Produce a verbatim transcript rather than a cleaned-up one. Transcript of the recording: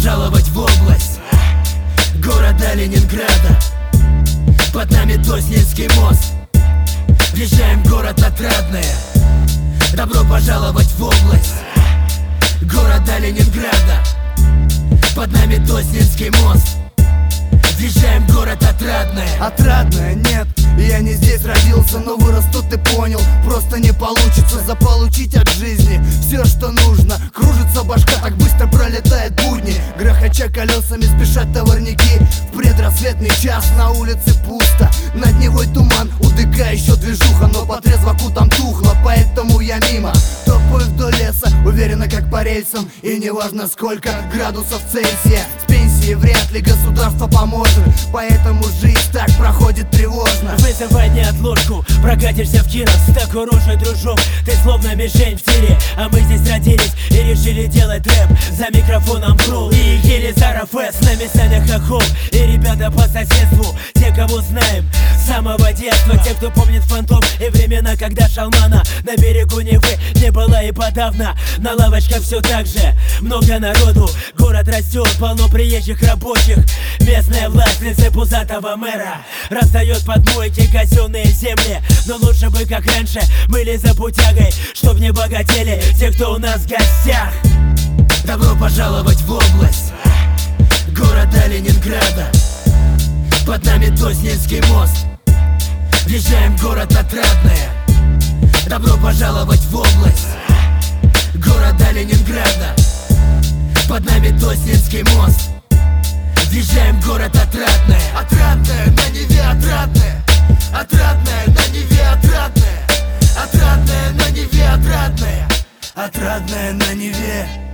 пожаловать в область города Ленинграда. Под нами Тоснинский мост. Въезжаем в город Отрадное. Добро пожаловать в область города Ленинграда. Под нами Тоснинский мост. Въезжаем в город Отрадное. Отрадное, нет, я не здесь родился, но вырос тут и понял, просто не получится заполучить от жизни все, что нужно. Кружится башка, так быстро пролетает будни. Грохоча колесами спешат товарники. В предрассветный час на улице пусто. Над Невой туман, у ДК еще движуха, но по трезваку там тухло, поэтому я мимо. Топаю вдоль леса, уверенно как по рельсам. И неважно сколько градусов Цельсия. С пенсии вряд ли государство поможет, поэтому жизнь так проходит тревожно. Вызывай неотложку, прокатишься в кино с такой рожей, дружок. Ты словно мишень в тире, а мы здесь родились и решили делать рэп. За микрофоном Крул и Елизаров С. С нами Саня Хохол и ребята по соседству. Те, кого знаем с самого детства. Те, кто помнит Фантом и времена, когда Шалмана на берегу Невы не было и подавно. На лавочках все так же, много народу. Город растет, полно приезжих рабочих. Местная власть в лице пузатого мэра раздает подмойки, казенные земли. Но лучше бы, как раньше, были за путягой, чтоб не богатели те, кто у нас в гостях. Добро пожаловать в область города Ленинграда. Под нами Тоснинский мост. Въезжаем в город Отрадное. Добро пожаловать в область города Ленинграда. Под нами Тоснинский мост. Въезжаем в город Отрадное. Отрадное на Неве, Отрадное. Отрадное на Неве, Отрадное. Отрадное на Неве, Отрадное. Отрадное на Неве.